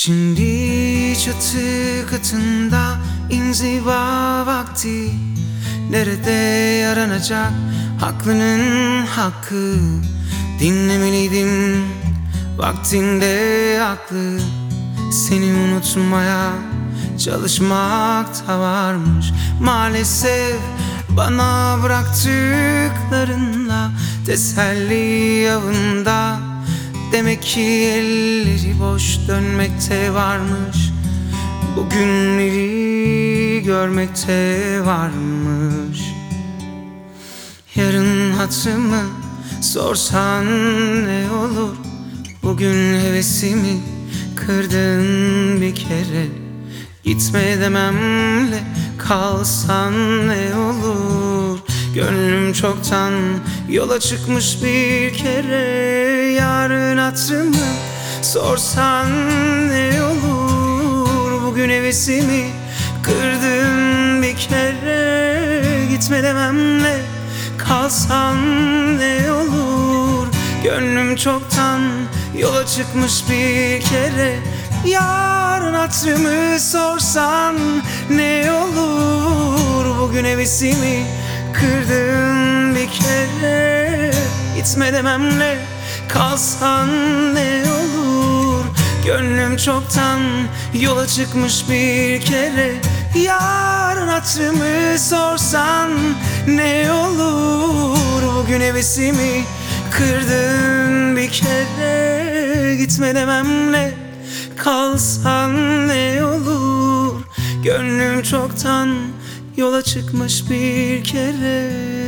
Şimdi çatı katında inziva vakti. Nerede yaranacak haklının hakkı? Dinlemeliydim vaktinde aklı. Seni unutmaya çalışmak da varmış. Maalesef bana bıraktıklarınla teselli avında. Demek ki elleri boş dönmekte varmış. Bugünleri görmekte varmış. Yarın hatırımı sorsan ne olur? Bugün hevesimi kırdın bir kere. Gitme dememle kalsan ne olur? Gönlüm çoktan yola çıkmış bir kere. Yarın hatırımı sorsan ne olur? Bugün hevesimi kırdın bir kere. Gitme dememle kalsan ne olur? Gönlüm çoktan yola çıkmış bir kere. Yarın hatırımı sorsan ne olur? Bugün hevesimi kırdın bir kere. Gitme dememle kalsan ne olur? Gönlüm çoktan yola çıkmış bir kere. Yarın hatırımı sorsan ne olur? Bugün hevesimi kırdın bir kere. Gitme dememle kalsan ne olur? Gönlüm çoktan yola çıkmış bir kere.